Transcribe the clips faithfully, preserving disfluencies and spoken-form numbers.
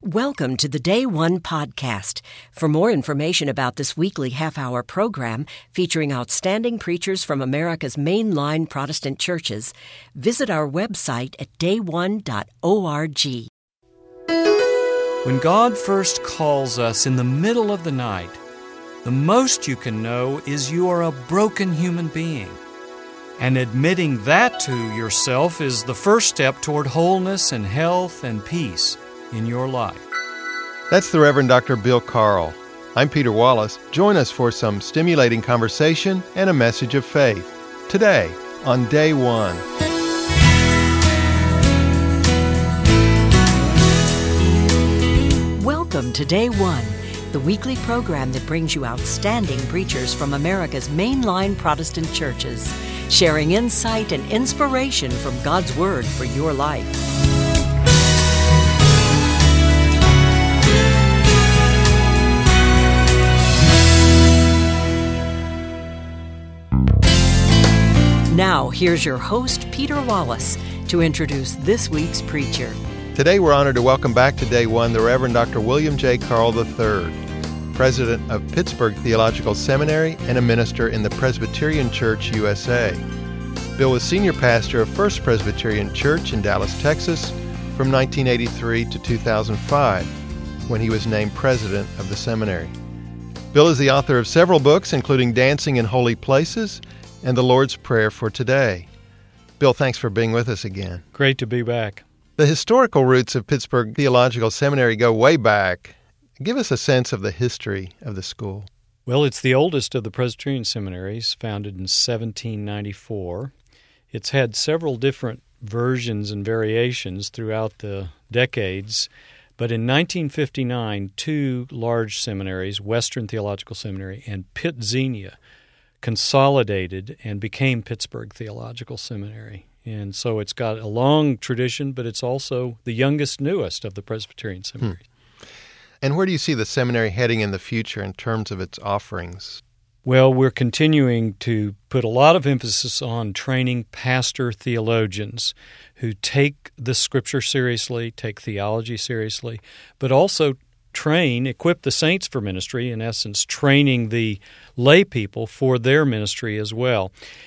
Welcome to the Day One podcast. For more information about this weekly half-hour program featuring outstanding preachers from America's mainline Protestant churches, visit our website at day one dot org. When God first calls us in the middle of the night, the most you can know is you are a broken human being. And admitting that to yourself is the first step toward wholeness and health and peace in your life. That's the Reverend Doctor Bill Carl. I'm Peter Wallace. Join us for some stimulating conversation and a message of faith. Today, on Day One. Welcome to Day One, the weekly program that brings you outstanding preachers from America's mainline Protestant churches, sharing insight and inspiration from God's Word for your life. Now, here's your host, Peter Wallace, to introduce this week's preacher. Today, we're honored to welcome back to Day One the Reverend Doctor William J. Carl the third, President of Pittsburgh Theological Seminary and a minister in the Presbyterian Church, U S A. Bill was senior pastor of First Presbyterian Church in Dallas, Texas, from nineteen eighty-three to two thousand five, when he was named president of the seminary. Bill is the author of several books, including Dancing in Holy Places and the Lord's Prayer for Today. Bill, thanks for being with us again. Great to be back. The historical roots of Pittsburgh Theological Seminary go way back. Give us a sense of the history of the school. Well, it's the oldest of the Presbyterian seminaries, founded in seventeen ninety-four. It's had several different versions and variations throughout the decades, but in nineteen fifty-nine, two large seminaries, Western Theological Seminary and Pitt Xenia, consolidated and became Pittsburgh Theological Seminary. And so it's got a long tradition, but it's also the youngest, newest of the Presbyterian seminaries. Hmm. And where do you see the seminary heading in the future in terms of its offerings? Well, we're continuing to put a lot of emphasis on training pastor theologians who take the Scripture seriously, take theology seriously, but also train, equip the saints for ministry, in essence, training the lay people for their ministry as well.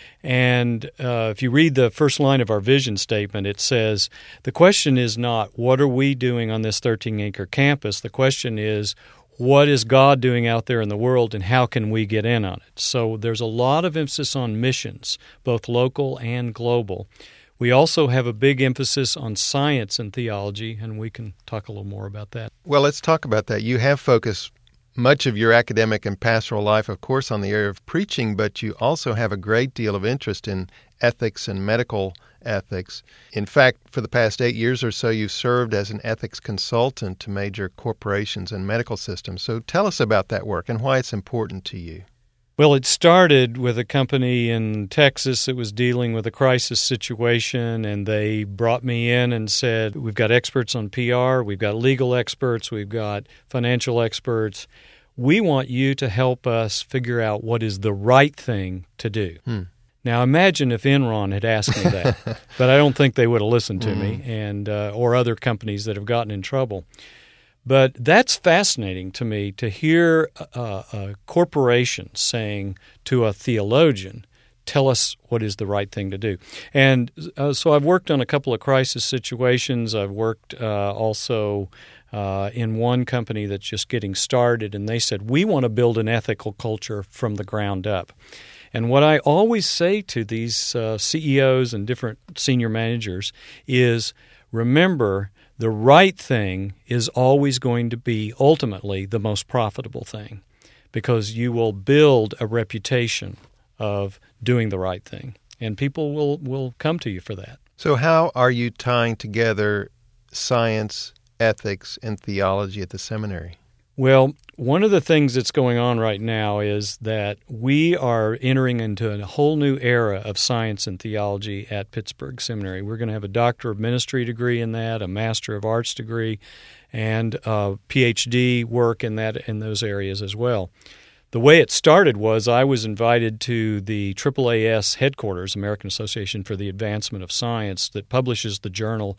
And uh, if you read the first line of our vision statement, it says, the question is not, what are we doing on this thirteen-acre campus? The question is, what is God doing out there in the world, and how can we get in on it? So there's a lot of emphasis on missions, both local and global. We also have a big emphasis on science and theology, and we can talk a little more about that. Well, let's talk about that. You have focused much of your academic and pastoral life, of course, on the area of preaching, but you also have a great deal of interest in ethics and medical ethics. In fact, for the past eight years or so, you've served as an ethics consultant to major corporations and medical systems. So tell us about that work and why it's important to you. Well, it started with a company in Texas that was dealing with a crisis situation, and they brought me in and said, we've got experts on P R, we've got legal experts, we've got financial experts. We want you to help us figure out what is the right thing to do. Hmm. Now, imagine if Enron had asked me that, but I don't think they would have listened to mm. me, and uh, or other companies that have gotten in trouble. But that's fascinating to me, to hear a, a corporation saying to a theologian, tell us what is the right thing to do. And uh, so I've worked on a couple of crisis situations. I've worked uh, also uh, in one company that's just getting started, and they said, we want to build an ethical culture from the ground up. And what I always say to these uh, C E Os and different senior managers is, remember, the right thing is always going to be ultimately the most profitable thing, because you will build a reputation of doing the right thing, and people will, will come to you for that. So how are you tying together science, ethics, and theology at the seminary? Well, one of the things that's going on right now is that we are entering into a whole new era of science and theology at Pittsburgh Seminary. We're going to have a Doctor of Ministry degree in that, a Master of Arts degree, and a P H D work in that in those areas as well. The way it started was I was invited to the A A A S headquarters, American Association for the Advancement of Science, that publishes the journal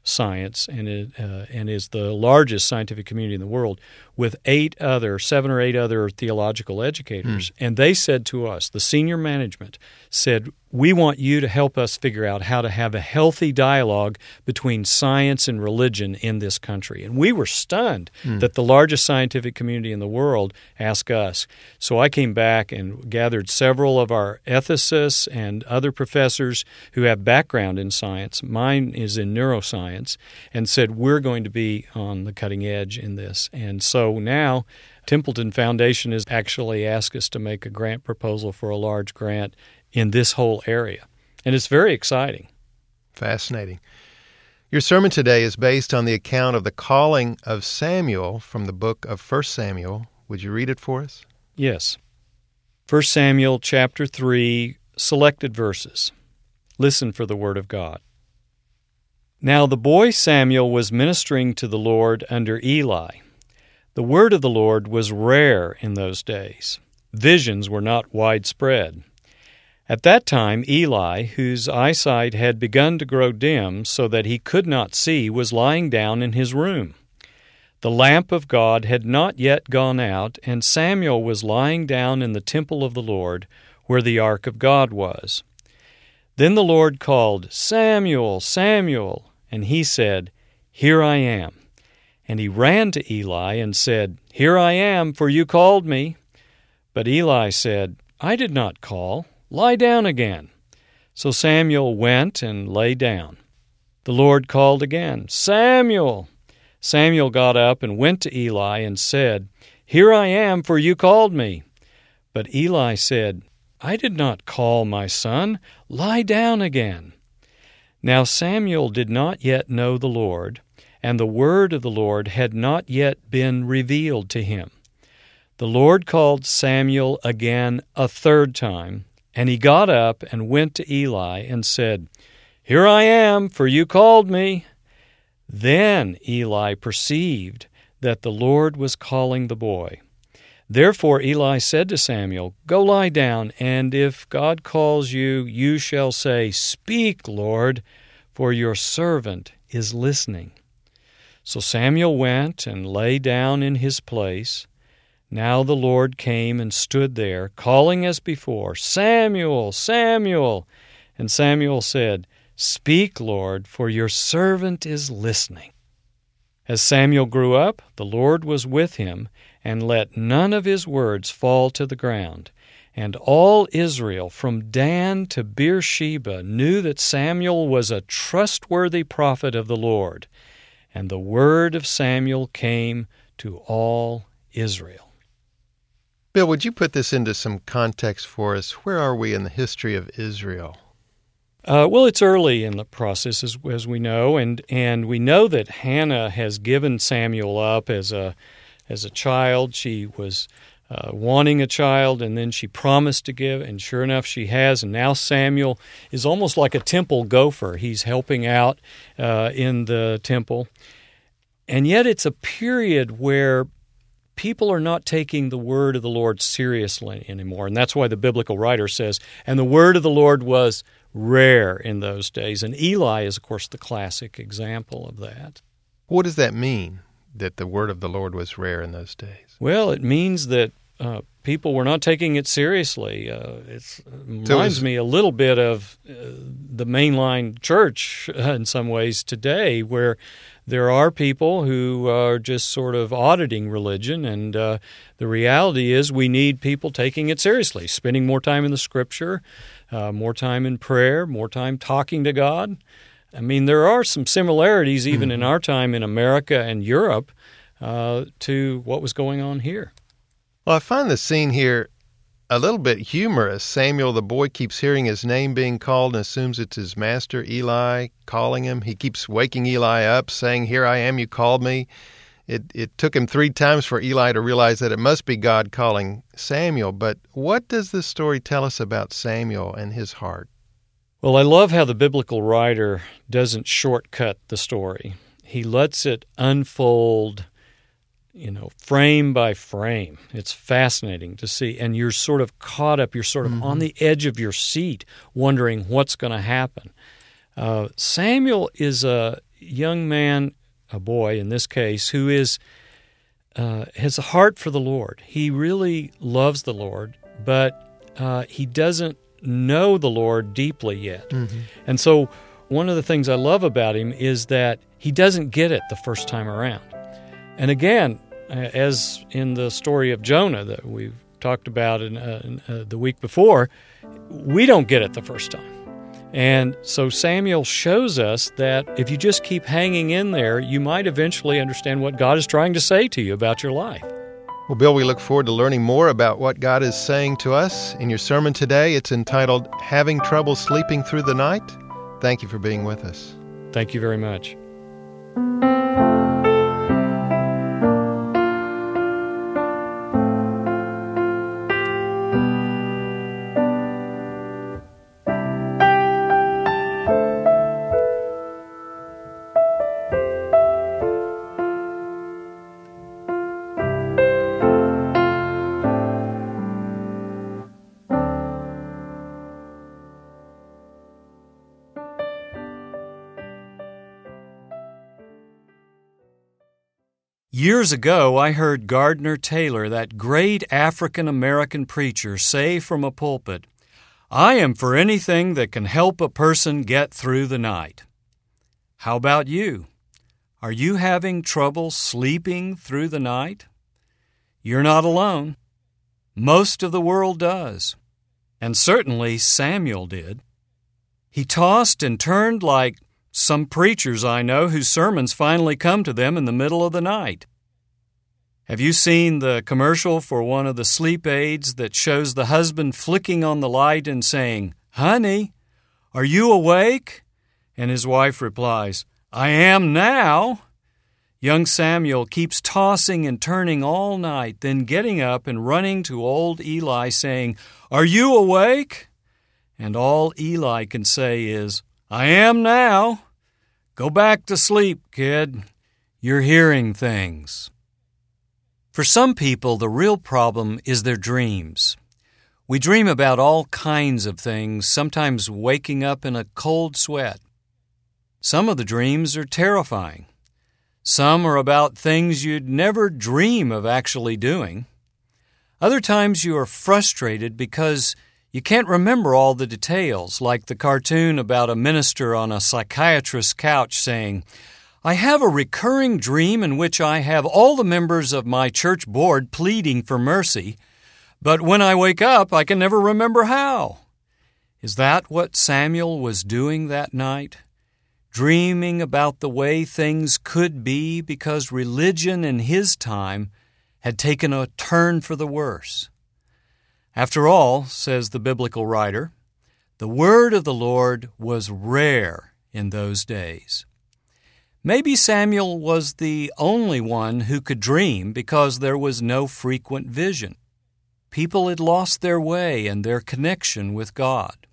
science and it, uh, and is the largest scientific community in the world, with eight other, seven or eight other theological educators. Mm. And they said to us, the senior management said, we want you to help us figure out how to have a healthy dialogue between science and religion in this country. And we were stunned mm. that the largest scientific community in the world asked us. So I came back and gathered several of our ethicists and other professors who have background in science. Mine is in neuroscience, and said, we're going to be on the cutting edge in this. And so now Templeton Foundation has actually asked us to make a grant proposal for a large grant in this whole area. And it's very exciting. Fascinating. Your sermon today is based on the account of the calling of Samuel from the book of First Samuel. Would you read it for us? Yes. First Samuel chapter three, selected verses. Listen for the word of God. Now the boy Samuel was ministering to the Lord under Eli. The word of the Lord was rare in those days. Visions were not widespread. At that time, Eli, whose eyesight had begun to grow dim so that he could not see, was lying down in his room. The lamp of God had not yet gone out, and Samuel was lying down in the temple of the Lord, where the ark of God was. Then the Lord called, Samuel, Samuel, and he said, Here I am. And he ran to Eli and said, Here I am, for you called me. But Eli said, I did not call. Lie down again. So Samuel went and lay down. The Lord called again, Samuel. Samuel got up and went to Eli and said, Here I am, for you called me. But Eli said, I did not call, my son. Lie down again. Now Samuel did not yet know the Lord, and the word of the Lord had not yet been revealed to him. The Lord called Samuel again a third time, and he got up and went to Eli and said, Here I am, for you called me. Then Eli perceived that the Lord was calling the boy. Therefore Eli said to Samuel, Go lie down, and if God calls you, you shall say, Speak, Lord, for your servant is listening. So Samuel went and lay down in his place. Now the Lord came and stood there, calling as before, Samuel, Samuel. And Samuel said, Speak, Lord, for your servant is listening. As Samuel grew up, the Lord was with him, and let none of his words fall to the ground. And all Israel, from Dan to Beersheba, knew that Samuel was a trustworthy prophet of the Lord. And the word of Samuel came to all Israel. Bill, would you put this into some context for us? Where are we in the history of Israel? Uh, well, it's early in the process, as, as we know, and, and we know that Hannah has given Samuel up as a as a child. She was uh, wanting a child, and then she promised to give, and sure enough, she has. And now Samuel is almost like a temple gopher. He's helping out uh, in the temple, and yet it's a period where people are not taking the word of the Lord seriously anymore. And that's why the biblical writer says, and the word of the Lord was rare in those days. And Eli is, of course, the classic example of that. What does that mean, that the word of the Lord was rare in those days? Well, it means that uh, people were not taking it seriously. Uh, it's, it reminds so was, me a little bit of uh, the mainline church uh, in some ways today, where there are people who are just sort of auditing religion, and uh, the reality is we need people taking it seriously, spending more time in the Scripture, uh, more time in prayer, more time talking to God. I mean, there are some similarities even mm-hmm. in our time in America and Europe uh, to what was going on here. Well, I find the scene here a little bit humorous. Samuel, the boy, keeps hearing his name being called and assumes it's his master, Eli, calling him. He keeps waking Eli up, saying, Here I am, you called me. It, it took him three times for Eli to realize that it must be God calling Samuel. But what does this story tell us about Samuel and his heart? Well, I love how the biblical writer doesn't shortcut the story. He lets it unfold, you know, frame by frame. It's fascinating to see. And you're sort of caught up, you're sort of mm-hmm. on the edge of your seat wondering what's going to happen. Uh, Samuel is a young man, a boy in this case, who is uh, has a heart for the Lord. He really loves the Lord, but uh, he doesn't know the Lord deeply yet. Mm-hmm. And so one of the things I love about him is that he doesn't get it the first time around. And again, as in the story of Jonah that we've talked about in, uh, in uh, the week before, we don't get it the first time. And so Samuel shows us that if you just keep hanging in there, you might eventually understand what God is trying to say to you about your life. Well, Bill, we look forward to learning more about what God is saying to us in your sermon today. It's entitled, Having Trouble Sleeping Through the Night. Thank you for being with us. Thank you very much. Years ago, I heard Gardner Taylor, that great African-American preacher, say from a pulpit, "I am for anything that can help a person get through the night." How about you? Are you having trouble sleeping through the night? You're not alone. Most of the world does. And certainly Samuel did. He tossed and turned like some preachers I know whose sermons finally come to them in the middle of the night. Have you seen the commercial for one of the sleep aids that shows the husband flicking on the light and saying, "Honey, are you awake?" And his wife replies, "I am now." Young Samuel keeps tossing and turning all night, then getting up and running to old Eli saying, "Are you awake?" And all Eli can say is, "I am now." Go back to sleep, kid. You're hearing things. For some people, the real problem is their dreams. We dream about all kinds of things, sometimes waking up in a cold sweat. Some of the dreams are terrifying. Some are about things you'd never dream of actually doing. Other times you are frustrated because you can't remember all the details, like the cartoon about a minister on a psychiatrist's couch saying, "I have a recurring dream in which I have all the members of my church board pleading for mercy, but when I wake up, I can never remember how." Is that what Samuel was doing that night? Dreaming about the way things could be because religion in his time had taken a turn for the worse. After all, says the biblical writer, the word of the Lord was rare in those days. Maybe Samuel was the only one who could dream because there was no frequent vision. People had lost their way and their connection with God.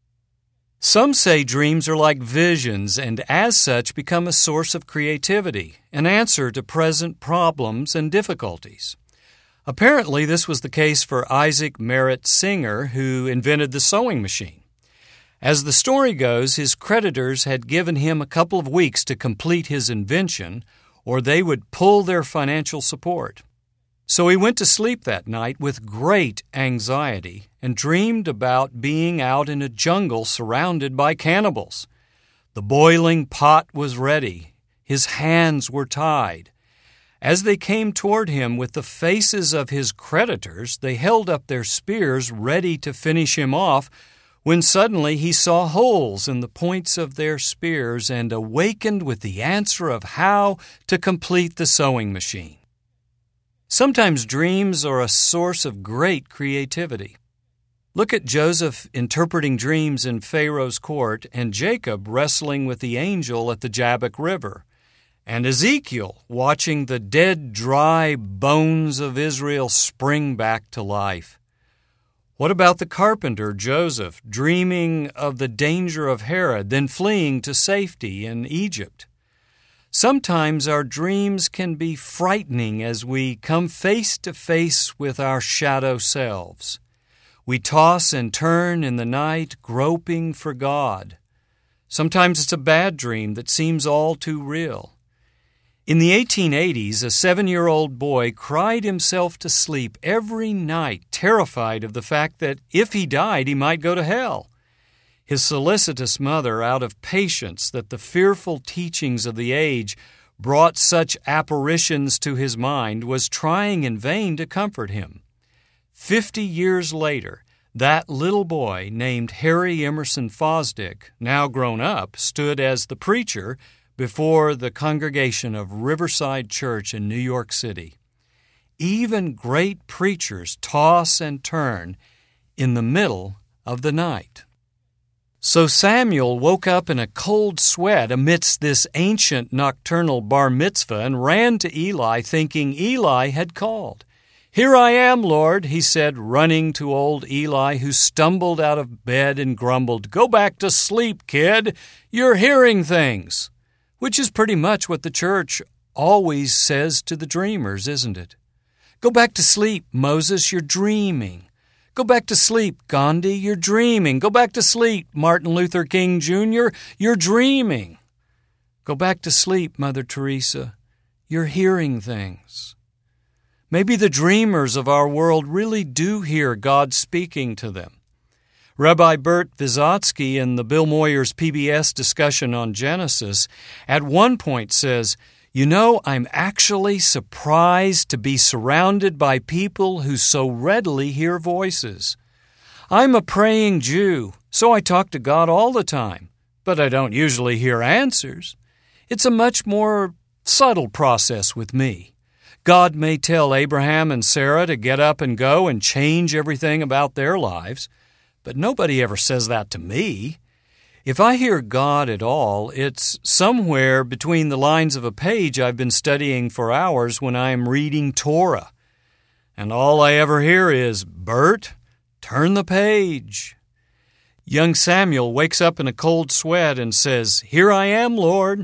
Some say dreams are like visions and as such become a source of creativity, an answer to present problems and difficulties. Apparently, this was the case for Isaac Merritt Singer, who invented the sewing machine. As the story goes, his creditors had given him a couple of weeks to complete his invention, or they would pull their financial support. So he went to sleep that night with great anxiety and dreamed about being out in a jungle surrounded by cannibals. The boiling pot was ready. His hands were tied. As they came toward him with the faces of his creditors, they held up their spears ready to finish him off, when suddenly he saw holes in the points of their spears and awakened with the answer of how to complete the sewing machine. Sometimes dreams are a source of great creativity. Look at Joseph interpreting dreams in Pharaoh's court and Jacob wrestling with the angel at the Jabbok River, and Ezekiel watching the dead, dry bones of Israel spring back to life. What about the carpenter Joseph dreaming of the danger of Herod, then fleeing to safety in Egypt? Sometimes our dreams can be frightening as we come face to face with our shadow selves. We toss and turn in the night, groping for God. Sometimes it's a bad dream that seems all too real. In the eighteen eighties, a seven-year-old boy cried himself to sleep every night, terrified of the fact that if he died, he might go to hell. His solicitous mother, out of patience that the fearful teachings of the age brought such apparitions to his mind, was trying in vain to comfort him. Fifty years later, that little boy, named Harry Emerson Fosdick, now grown up, stood as the preacher before the congregation of Riverside Church in New York City. Even great preachers toss and turn in the middle of the night. So Samuel woke up in a cold sweat amidst this ancient nocturnal bar mitzvah and ran to Eli, thinking Eli had called. "Here I am, Lord," he said, running to old Eli, who stumbled out of bed and grumbled, "Go back to sleep, kid. You're hearing things." Which is pretty much what the church always says to the dreamers, isn't it? Go back to sleep, Moses, you're dreaming. Go back to sleep, Gandhi, you're dreaming. Go back to sleep, Martin Luther King Junior, you're dreaming. Go back to sleep, Mother Teresa, you're hearing things. Maybe the dreamers of our world really do hear God speaking to them. Rabbi Bert Vysotsky in the Bill Moyers P B S discussion on Genesis at one point says, "You know, I'm actually surprised to be surrounded by people who so readily hear voices. I'm a praying Jew, so I talk to God all the time, but I don't usually hear answers. It's a much more subtle process with me. God may tell Abraham and Sarah to get up and go and change everything about their lives, but nobody ever says that to me. If I hear God at all, it's somewhere between the lines of a page I've been studying for hours when I am reading Torah. And all I ever hear is, 'Bert, turn the page.'" Young Samuel wakes up in a cold sweat and says, "Here I am, Lord."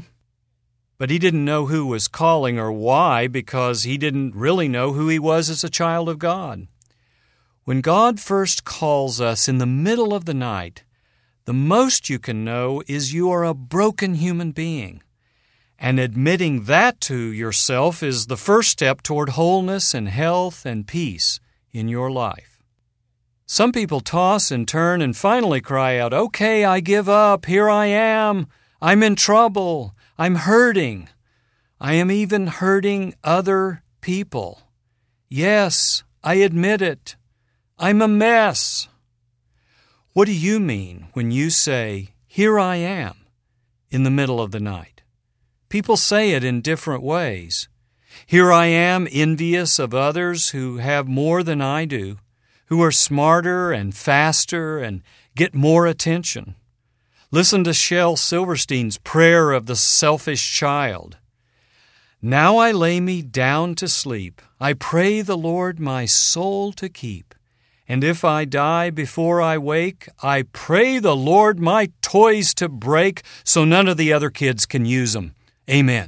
But he didn't know who was calling or why, because he didn't really know who he was as a child of God. When God first calls us in the middle of the night, the most you can know is you are a broken human being. And admitting that to yourself is the first step toward wholeness and health and peace in your life. Some people toss and turn and finally cry out, "Okay, I give up. Here I am. I'm in trouble. I'm hurting. I am even hurting other people. Yes, I admit it. I'm a mess." What do you mean when you say, "Here I am," in the middle of the night? People say it in different ways. Here I am, envious of others who have more than I do, who are smarter and faster and get more attention. Listen to Shel Silverstein's prayer of the selfish child. "Now I lay me down to sleep. I pray the Lord my soul to keep. And if I die before I wake, I pray the Lord my toys to break so none of the other kids can use them. Amen."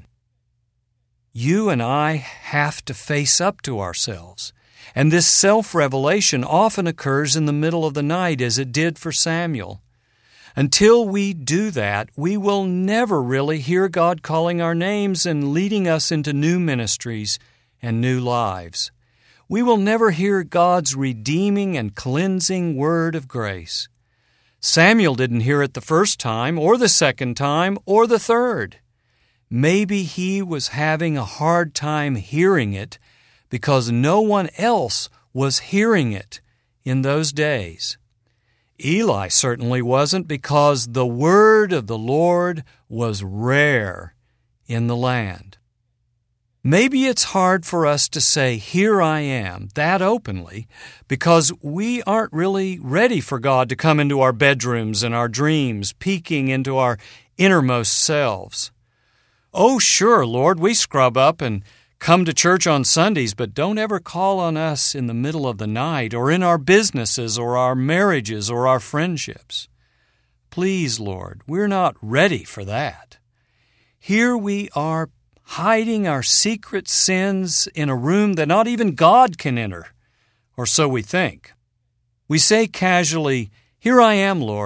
You and I have to face up to ourselves. And this self-revelation often occurs in the middle of the night, as it did for Samuel. Until we do that, we will never really hear God calling our names and leading us into new ministries and new lives. We will never hear God's redeeming and cleansing word of grace. Samuel didn't hear it the first time, or the second time, or the third. Maybe he was having a hard time hearing it because no one else was hearing it in those days. Eli certainly wasn't, because the word of the Lord was rare in the land. Maybe it's hard for us to say, "Here I am," that openly, because we aren't really ready for God to come into our bedrooms and our dreams, peeking into our innermost selves. Oh, sure, Lord, we scrub up and come to church on Sundays, but don't ever call on us in the middle of the night or in our businesses or our marriages or our friendships. Please, Lord, we're not ready for that. Here we are hiding our secret sins in a room that not even God can enter, or so we think. We say casually, "Here I am, Lord,"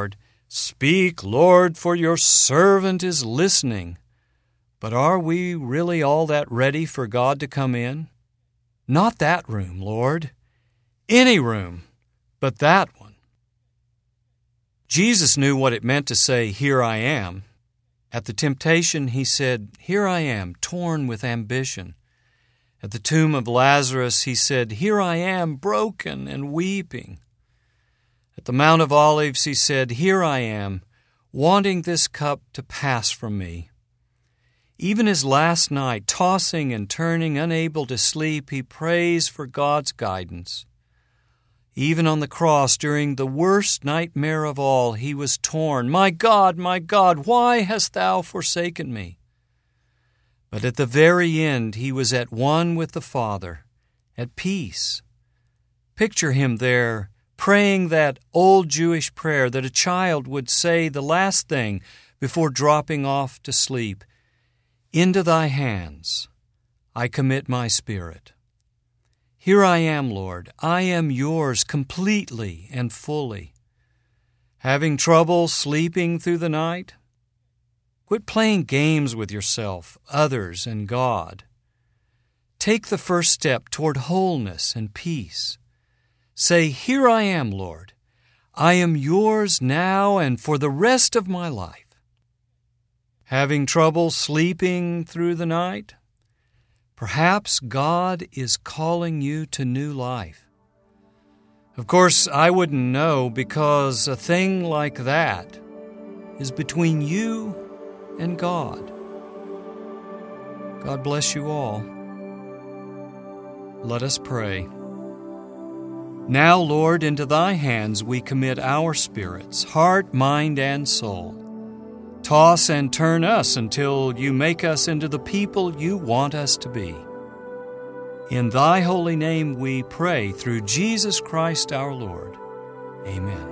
"Speak, Lord, for your servant is listening." But are we really all that ready for God to come in? Not that room, Lord. Any room but that one. Jesus knew what it meant to say, "Here I am." At the temptation, he said, "Here I am, torn with ambition." At the tomb of Lazarus, he said, "Here I am, broken and weeping." At the Mount of Olives, he said, "Here I am, wanting this cup to pass from me." Even his last night, tossing and turning, unable to sleep, he prays for God's guidance. Even on the cross, during the worst nightmare of all, he was torn. "My God, my God, why hast thou forsaken me?" But at the very end, he was at one with the Father, at peace. Picture him there, praying that old Jewish prayer that a child would say the last thing before dropping off to sleep. "Into thy hands I commit my spirit." Here I am, Lord. I am yours completely and fully. Having trouble sleeping through the night? Quit playing games with yourself, others, and God. Take the first step toward wholeness and peace. Say, "Here I am, Lord. I am yours now and for the rest of my life." Having trouble sleeping through the night? Perhaps God is calling you to new life. Of course, I wouldn't know because a thing like that is between you and God. God bless you all. Let us pray. Now, Lord, into thy hands we commit our spirits, heart, mind, and soul. Toss and turn us until you make us into the people you want us to be. In thy holy name we pray through Jesus Christ our Lord. Amen.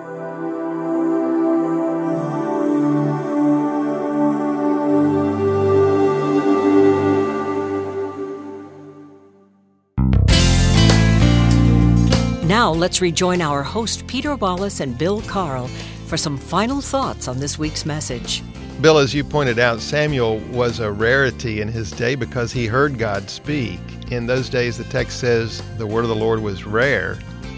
Now let's rejoin our host Peter Wallace and Bill Carl for some final thoughts on this week's message. Bill, as you pointed out, Samuel was a rarity in his day because he heard God speak. In those days, the text says the word of the Lord was rare.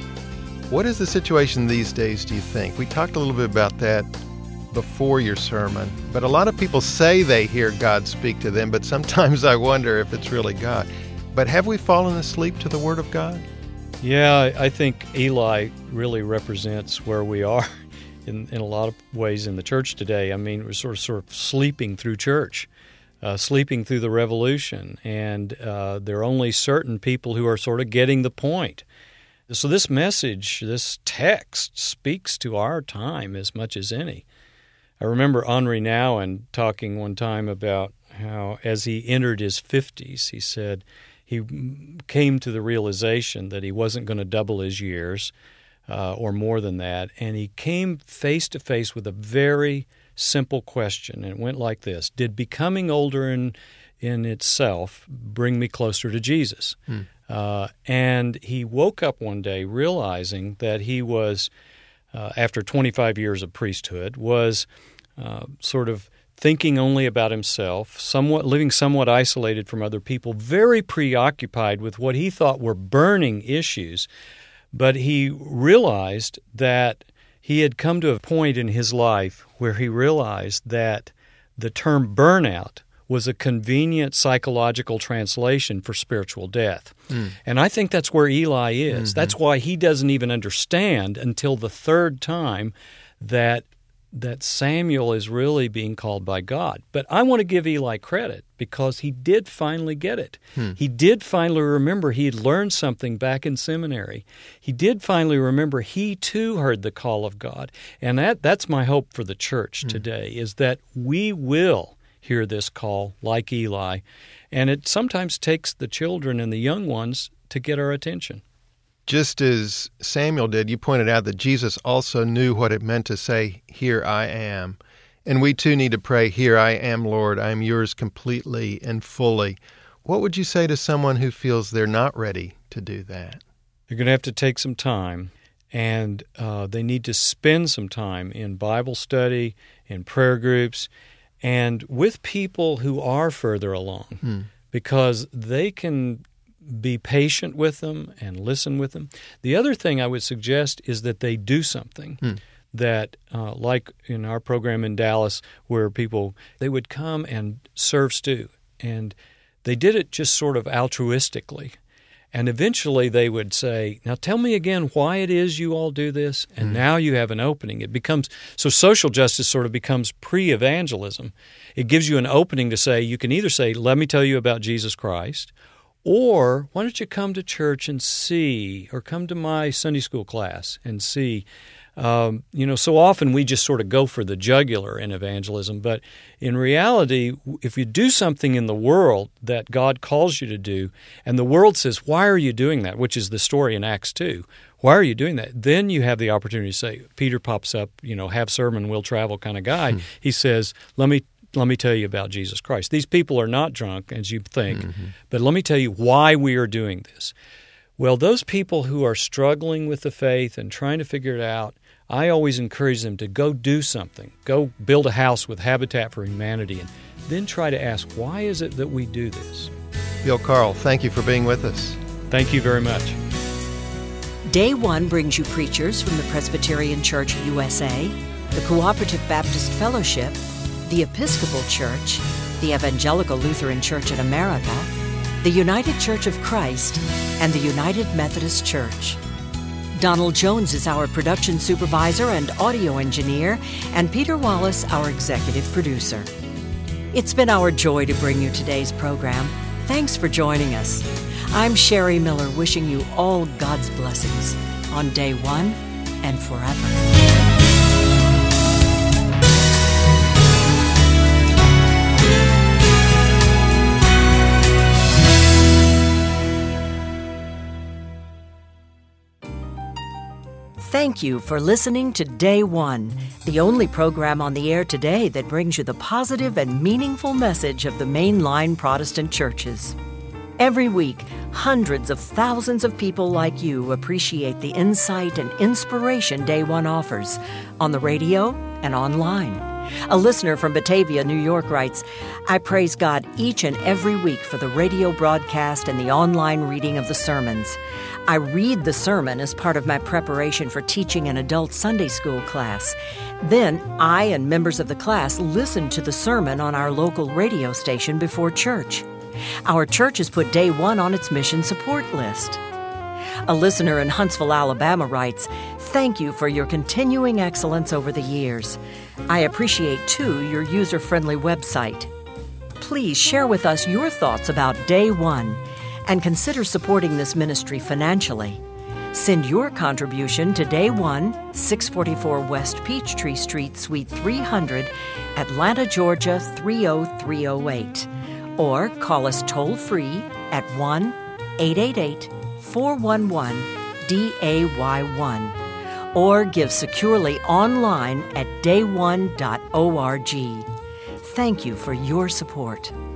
What is the situation these days, do you think? We talked a little bit about that before your sermon, but a lot of people say they hear God speak to them, but sometimes I wonder if it's really God. But have we fallen asleep to the word of God? Yeah, I think Eli really represents where we are in, in a lot of ways in the church today. I mean, we're sort of, sort of sleeping through church, uh, sleeping through the revolution, and uh, there are only certain people who are sort of getting the point. So this message, this text, speaks to our time as much as any. I remember Henri Nouwen talking one time about how as he entered his fifties, he said, he came to the realization that he wasn't going to double his years uh, or more than that, and he came face to face with a very simple question, and it went like this: did becoming older in in itself bring me closer to Jesus? Hmm. Uh, and he woke up one day realizing that he was, uh, after twenty-five years of priesthood, was uh, sort of thinking only about himself, somewhat living somewhat isolated from other people, very preoccupied with what he thought were burning issues. But he realized that he had come to a point in his life where he realized that the term burnout was a convenient psychological translation for spiritual death. Mm. And I think that's where Eli is. Mm-hmm. That's why he doesn't even understand until the third time that that Samuel is really being called by God. But I want to give Eli credit because he did finally get it. Hmm. He did finally remember he had learned something back in seminary. He did finally remember he too heard the call of God. And that that's my hope for the church hmm. today, is that we will hear this call like Eli. And it sometimes takes the children and the young ones to get our attention. Just as Samuel did, you pointed out that Jesus also knew what it meant to say, "Here I am." And we too need to pray, "Here I am, Lord, I am yours completely and fully." What would you say to someone who feels they're not ready to do that? You're going to have to take some time And uh, they need to spend some time in Bible study, in prayer groups, and with people who are further along, hmm. because they can be patient with them and listen with them. The other thing I would suggest is that they do something. Hmm. That, uh, like in our program in Dallas, where people, they would come and serve stew. And they did it just sort of altruistically. And eventually they would say, now tell me again why it is you all do this. And mm. now you have an opening. It becomes, so social justice sort of becomes pre-evangelism. It gives you an opening to say, you can either say, let me tell you about Jesus Christ, or why don't you come to church and see, or come to my Sunday school class and see. Um, you know, so often we just sort of go for the jugular in evangelism, but in reality, if you do something in the world that God calls you to do, and the world says, why are you doing that, which is the story in Acts two, why are you doing that? Then you have the opportunity to say, Peter pops up, you know, have sermon, will travel kind of guy. Hmm. He says, let me let me tell you about Jesus Christ. These people are not drunk, as you think, mm-hmm. but let me tell you why we are doing this. Well, those people who are struggling with the faith and trying to figure it out, I always encourage them to go do something. Go build a house with Habitat for Humanity, and then try to ask, why is it that we do this? Bill Carl, thank you for being with us. Thank you very much. Day One brings you preachers from the Presbyterian Church U S A, the Cooperative Baptist Fellowship, the Episcopal Church, the Evangelical Lutheran Church in America, the United Church of Christ, and the United Methodist Church. Donald Jones is our production supervisor and audio engineer, and Peter Wallace, our executive producer. It's been our joy to bring you today's program. Thanks for joining us. I'm Sherry Miller, wishing you all God's blessings on Day One and forever. Thank you for listening to Day One, the only program on the air today that brings you the positive and meaningful message of the mainline Protestant churches. Every week, hundreds of thousands of people like you appreciate the insight and inspiration Day One offers on the radio and online. A listener from Batavia, New York writes, I praise God each and every week for the radio broadcast and the online reading of the sermons. I read the sermon as part of my preparation for teaching an adult Sunday school class. Then I and members of the class listen to the sermon on our local radio station before church. Our church has put Day One on its mission support list. A listener in Huntsville, Alabama writes, Thank you for your continuing excellence over the years. I appreciate, too, your user-friendly website. Please share with us your thoughts about Day One and consider supporting this ministry financially. Send your contribution to Day One, six forty-four West Peachtree Street, Suite three hundred, Atlanta, Georgia three oh three oh eight. Or call us toll-free at one eight eight eight, four one one, D A Y one. Or give securely online at day one dot org. Thank you for your support.